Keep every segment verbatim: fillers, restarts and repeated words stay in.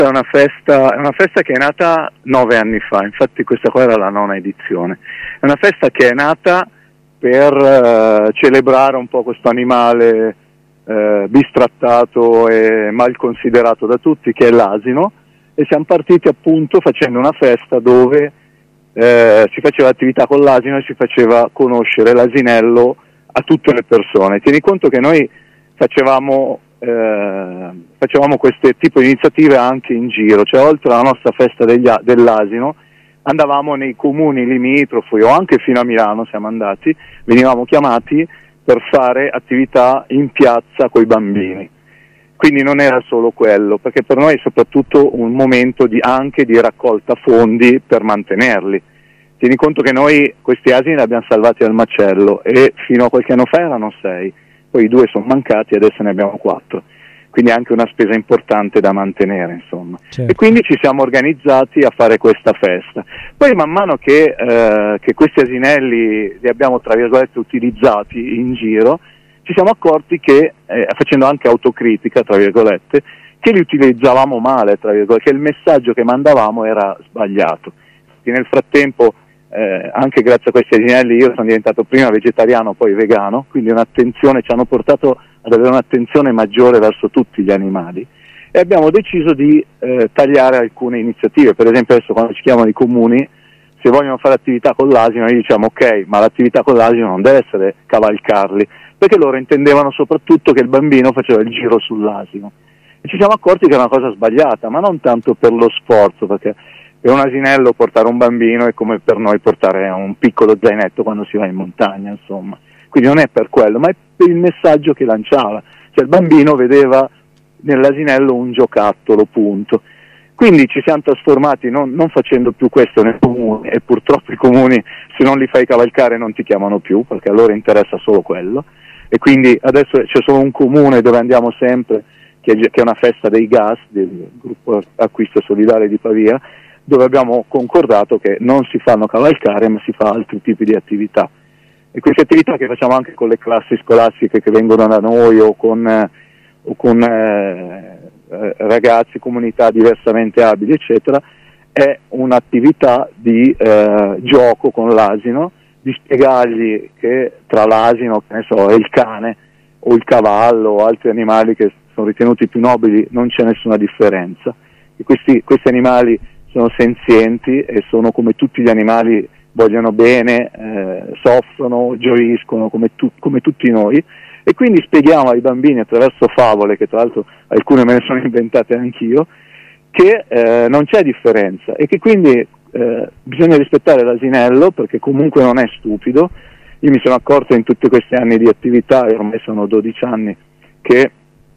questa è una festa, è una festa che è nata nove anni fa, infatti questa qua era la nona edizione. È una festa che è nata per uh, celebrare un po' questo animale uh, bistrattato e mal considerato da tutti, che è l'asino, e siamo partiti appunto facendo una festa dove uh, si faceva attività con l'asino e si faceva conoscere l'asinello a tutte le persone. Tieni conto che noi facevamo Eh, facevamo questo tipo di iniziative anche in giro, cioè oltre alla nostra festa degli, dell'asino andavamo nei comuni limitrofi o anche fino a Milano siamo andati, venivamo chiamati per fare attività in piazza coi bambini. Quindi non era solo quello, perché per noi è soprattutto un momento di, anche di raccolta fondi per mantenerli. Tieni conto che noi questi asini li abbiamo salvati al macello e fino a qualche anno fa erano sei, poi i due sono mancati e adesso ne abbiamo quattro, quindi anche una spesa importante da mantenere, insomma. Certo. E quindi ci siamo organizzati a fare questa festa. Poi man mano che, eh, che questi asinelli li abbiamo, tra virgolette, utilizzati in giro, ci siamo accorti che, eh, facendo anche autocritica, tra virgolette, che li utilizzavamo male, tra virgolette, che il messaggio che mandavamo era sbagliato. E nel frattempo, Eh, anche grazie a questi asinelli io sono diventato prima vegetariano poi vegano, quindi un'attenzione, ci hanno portato ad avere un'attenzione maggiore verso tutti gli animali e abbiamo deciso di eh, tagliare alcune iniziative. Per esempio adesso quando ci chiamano i comuni, se vogliono fare attività con l'asino noi diciamo ok, ma l'attività con l'asino non deve essere cavalcarli, perché loro intendevano soprattutto che il bambino faceva il giro sull'asino e ci siamo accorti che è una cosa sbagliata, ma non tanto per lo sforzo, perché per un asinello portare un bambino è come per noi portare un piccolo zainetto quando si va in montagna, insomma. Quindi non è per quello, ma è per il messaggio che lanciava. Cioè il bambino vedeva nell'asinello un giocattolo, punto. Quindi ci siamo trasformati non, non facendo più questo nei comuni, e purtroppo i comuni se non li fai cavalcare non ti chiamano più, perché a loro interessa solo quello. E quindi adesso c'è solo un comune dove andiamo sempre, che è, che è una festa dei gas, del gruppo Acquisto Solidale di Pavia, dove abbiamo concordato che non si fanno cavalcare ma si fa altri tipi di attività, e queste attività che facciamo anche con le classi scolastiche che vengono da noi o con, eh, o con eh, eh, ragazzi, comunità diversamente abili eccetera, è un'attività di eh, gioco con l'asino, di spiegargli che tra l'asino, che ne so, e il cane o il cavallo o altri animali che sono ritenuti più nobili non c'è nessuna differenza, e questi, questi animali sono senzienti e sono come tutti gli animali, vogliono bene, eh, soffrono, gioiscono come, tu, come tutti noi, e quindi spieghiamo ai bambini attraverso favole, che tra l'altro alcune me ne sono inventate anch'io, che eh, non c'è differenza e che quindi eh, bisogna rispettare l'asinello perché comunque non è stupido. Io mi sono accorto in tutti questi anni di attività, e ormai sono dodici anni, che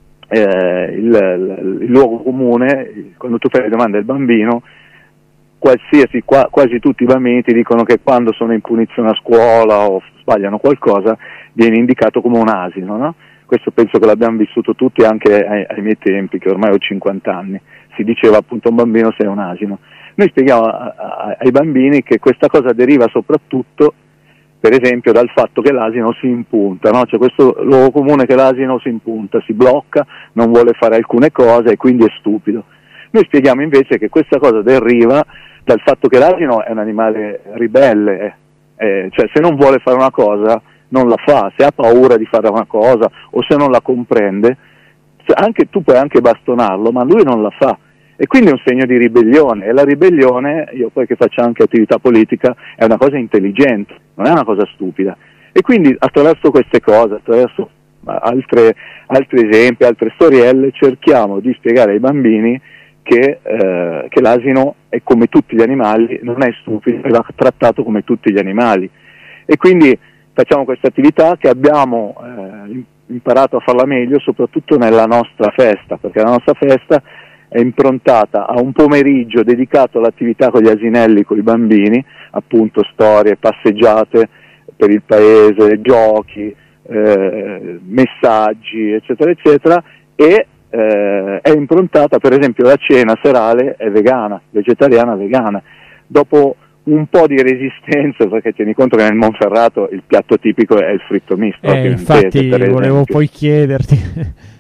eh, il, il, il luogo comune, quando tu fai le domande al bambino, qualsiasi, qua, quasi tutti i bambini ti dicono che quando sono in punizione a scuola o sbagliano qualcosa viene indicato come un asino, no? Questo penso che l'abbiamo vissuto tutti anche ai, ai miei tempi, che ormai ho cinquanta anni, si diceva appunto a un bambino sei un asino. Noi spieghiamo a, a, ai bambini che questa cosa deriva soprattutto, per esempio, dal fatto che l'asino si impunta, no? C'è questo luogo comune che l'asino si impunta, si blocca, non vuole fare alcune cose e quindi è stupido. Noi spieghiamo invece che questa cosa deriva dal fatto che l'asino è un animale ribelle, eh, cioè se non vuole fare una cosa non la fa, se ha paura di fare una cosa o se non la comprende, anche, tu puoi anche bastonarlo, ma lui non la fa, e quindi è un segno di ribellione, e la ribellione, io poi che faccio anche attività politica, è una cosa intelligente, non è una cosa stupida, e quindi attraverso queste cose, attraverso altre, altri esempi, altre storielle, cerchiamo di spiegare ai bambini che, eh, che l'asino è come tutti gli animali, non è stupido, va trattato come tutti gli animali, e quindi facciamo questa attività che abbiamo eh, imparato a farla meglio soprattutto nella nostra festa, perché la nostra festa è improntata a un pomeriggio dedicato all'attività con gli asinelli, con i bambini, appunto storie, passeggiate per il paese, giochi, eh, messaggi, eccetera, eccetera, e eh, è improntata, per esempio la cena serale è vegana, vegetariana vegana, dopo un po' di resistenza, perché tieni conto che nel Monferrato il piatto tipico è il fritto misto. Eh, infatti volevo poi chiederti.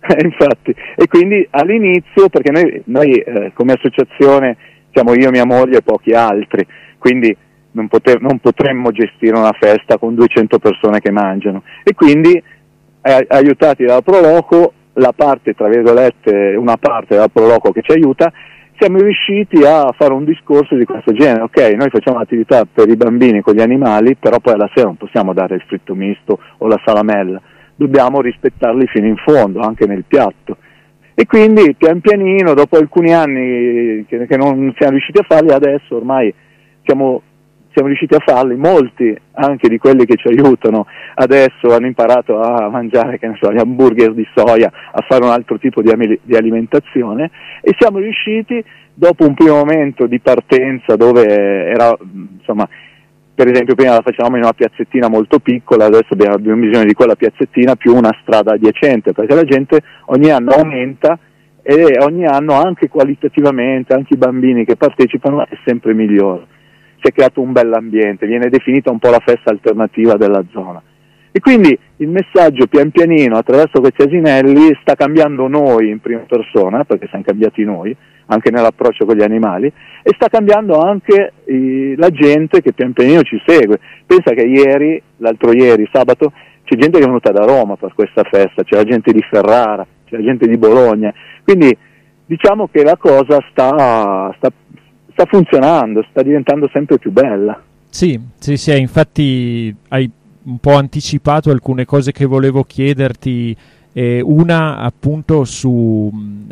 Infatti, e quindi all'inizio, perché noi, noi eh, come associazione siamo io, mia moglie e pochi altri, quindi non, poter, non potremmo gestire una festa con duecento persone che mangiano, e quindi eh, aiutati dalla Proloco, la parte, tra virgolette, una parte della Proloco che ci aiuta, siamo riusciti a fare un discorso di questo genere. Ok, noi facciamo un'attività per i bambini con gli animali, però poi alla sera non possiamo dare il fritto misto o la salamella, dobbiamo rispettarli fino in fondo, anche nel piatto. E quindi pian pianino, dopo alcuni anni che, che non siamo riusciti a farli, adesso ormai siamo, siamo riusciti a farli, molti anche di quelli che ci aiutano adesso hanno imparato a mangiare, che ne so, gli hamburger di soia, a fare un altro tipo di, di alimentazione, e siamo riusciti, dopo un primo momento di partenza dove era, insomma, per esempio prima la facevamo in una piazzettina molto piccola, adesso abbiamo, abbiamo bisogno di quella piazzettina più una strada adiacente, perché la gente ogni anno aumenta e ogni anno anche qualitativamente, anche i bambini che partecipano, è sempre migliore. Si è creato un bell'ambiente, viene definita un po' la festa alternativa della zona. E quindi il messaggio pian pianino attraverso questi asinelli sta cambiando noi in prima persona, perché siamo cambiati noi, anche nell'approccio con gli animali, e sta cambiando anche eh, la gente che pian pianino ci segue. Pensa che ieri, l'altro ieri, sabato, c'è gente che è venuta da Roma per questa festa, c'è la gente di Ferrara, c'è la gente di Bologna, quindi diciamo che la cosa sta, sta, sta funzionando, sta diventando sempre più bella. Sì, sì, sì, infatti hai un po' anticipato alcune cose che volevo chiederti. Eh, una appunto su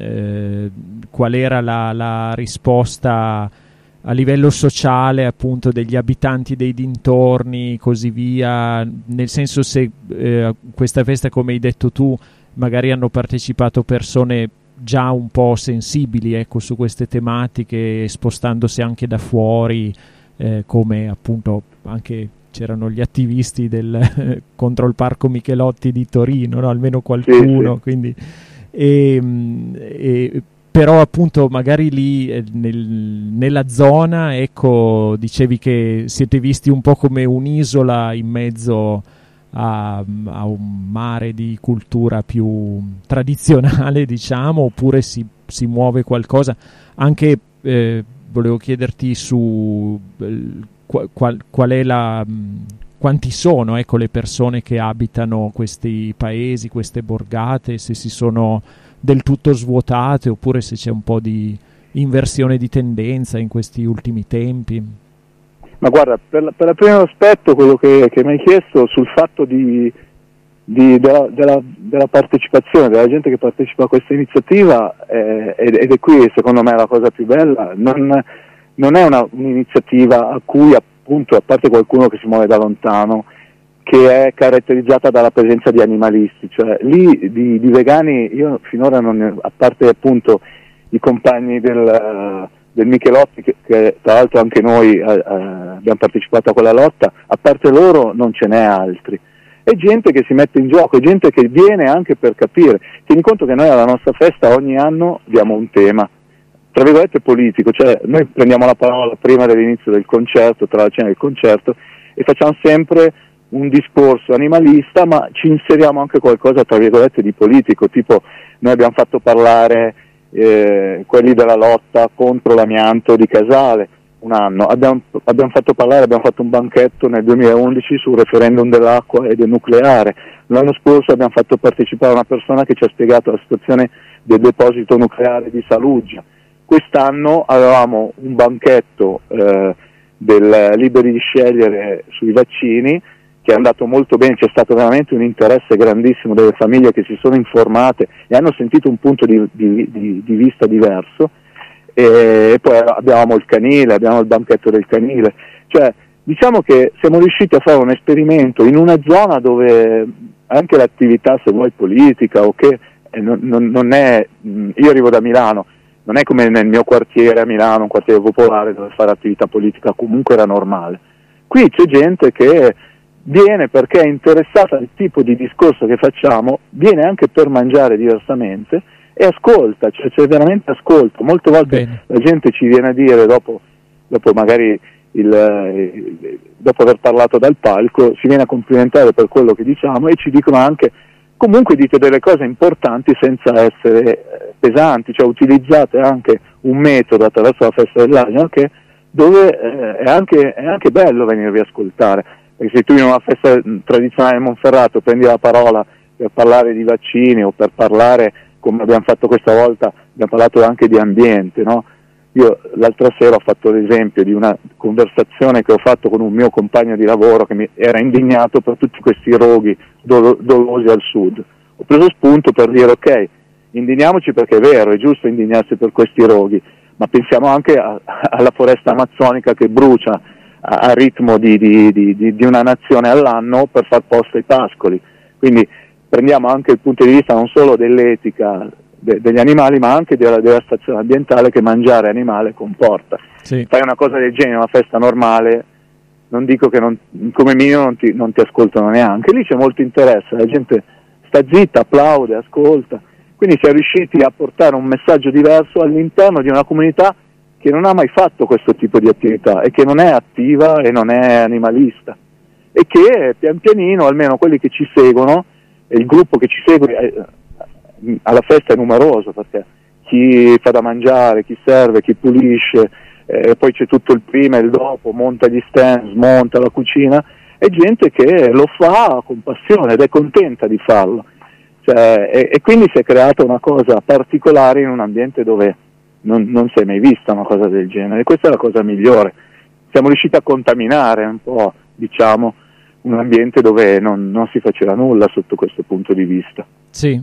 eh, qual era la, la risposta a livello sociale appunto degli abitanti dei dintorni, così via, nel senso se eh, questa festa, come hai detto tu, magari hanno partecipato persone già un po' sensibili, ecco, su queste tematiche, spostandosi anche da fuori, eh, come appunto anche c'erano gli attivisti del contro il Parco Michelotti di Torino, no? Almeno qualcuno, sì, sì. Quindi, e, e, però appunto magari lì nel, nella zona, ecco, dicevi che siete visti un po' come un'isola in mezzo a, a un mare di cultura più tradizionale, diciamo, oppure si, si muove qualcosa. Anche eh, volevo chiederti su Qual, qual è la, quanti sono, ecco, le persone che abitano questi paesi, queste borgate, se si sono del tutto svuotate oppure se c'è un po' di inversione di tendenza in questi ultimi tempi. Ma guarda, per, la, per il primo aspetto, quello che, che mi hai chiesto sul fatto di, di, della, della, della partecipazione, della gente che partecipa a questa iniziativa, eh, ed, ed è qui secondo me la cosa più bella, non non è una, un'iniziativa a cui, appunto, a parte qualcuno che si muove da lontano, che è caratterizzata dalla presenza di animalisti, cioè lì di, di vegani io finora non ne, a parte appunto i compagni del, del Michelotti, che, che tra l'altro anche noi eh, abbiamo partecipato a quella lotta, a parte loro non ce n'è altri. È gente che si mette in gioco, è gente che viene anche per capire. Tieni conto che noi alla nostra festa ogni anno diamo un tema, tra virgolette politico, cioè noi prendiamo la parola prima dell'inizio del concerto, tra la cena e il concerto, e facciamo sempre un discorso animalista, ma ci inseriamo anche qualcosa, tra virgolette, di politico, tipo noi abbiamo fatto parlare eh, quelli della lotta contro l'amianto di Casale un anno, abbiamo, abbiamo fatto parlare, abbiamo fatto un banchetto nel duemilaundici sul referendum dell'acqua e del nucleare, l'anno scorso abbiamo fatto partecipare una persona che ci ha spiegato la situazione del deposito nucleare di Saluggia. Quest'anno avevamo un banchetto eh, del Liberi di Scegliere sui vaccini che è andato molto bene, c'è stato veramente un interesse grandissimo delle famiglie che si sono informate e hanno sentito un punto di, di, di, di vista diverso, e poi abbiamo il canile, abbiamo il banchetto del canile, cioè diciamo che siamo riusciti a fare un esperimento in una zona dove anche l'attività, se vuoi, politica o che eh, non, non, non è, io arrivo da Milano, non è come nel mio quartiere a Milano, un quartiere popolare dove fare attività politica comunque era normale. Qui c'è gente che viene perché è interessata al tipo di discorso che facciamo, viene anche per mangiare diversamente e ascolta, cioè c'è veramente ascolto. Molte volte Bene. La gente ci viene a dire dopo, dopo magari il, eh, dopo aver parlato dal palco, si viene a complimentare per quello che diciamo e ci dicono anche comunque dite delle cose importanti senza essere eh, pesanti, cioè utilizzate anche un metodo attraverso la festa dell'asino che dove eh, è, anche, è anche bello venirvi a ascoltare, perché se tu in una festa tradizionale di Monferrato prendi la parola per parlare di vaccini o per parlare, come abbiamo fatto questa volta, abbiamo parlato anche di ambiente, no? Io l'altra sera ho fatto l'esempio di una conversazione che ho fatto con un mio compagno di lavoro che mi era indignato per tutti questi roghi dolo- dolosi al sud. Ho preso spunto per dire ok, indigniamoci perché è vero, è giusto indignarsi per questi roghi, ma pensiamo anche a, alla foresta amazzonica che brucia a, a ritmo di, di, di, di una nazione all'anno per far posto ai pascoli. Quindi prendiamo anche il punto di vista non solo dell'etica de, degli animali, ma anche della devastazione ambientale che mangiare animale comporta. Sì. Fai una cosa del genere, una festa normale, non dico che non, come minimo non ti, non ti ascoltano neanche, lì c'è molto interesse, la gente sta zitta, applaude, ascolta, quindi si è riusciti a portare un messaggio diverso all'interno di una comunità che non ha mai fatto questo tipo di attività e che non è attiva e non è animalista, e che pian pianino, almeno quelli che ci seguono, e il gruppo che ci segue eh, alla festa è numeroso, perché chi fa da mangiare, chi serve, chi pulisce, eh, poi c'è tutto il prima e il dopo, monta gli stand, smonta la cucina, è gente che lo fa con passione ed è contenta di farlo, cioè, e, e quindi si è creata una cosa particolare in un ambiente dove non, non si è mai vista una cosa del genere, e questa è la cosa migliore. Siamo riusciti a contaminare un po', diciamo, un ambiente dove non, non si faceva nulla sotto questo punto di vista. Sì,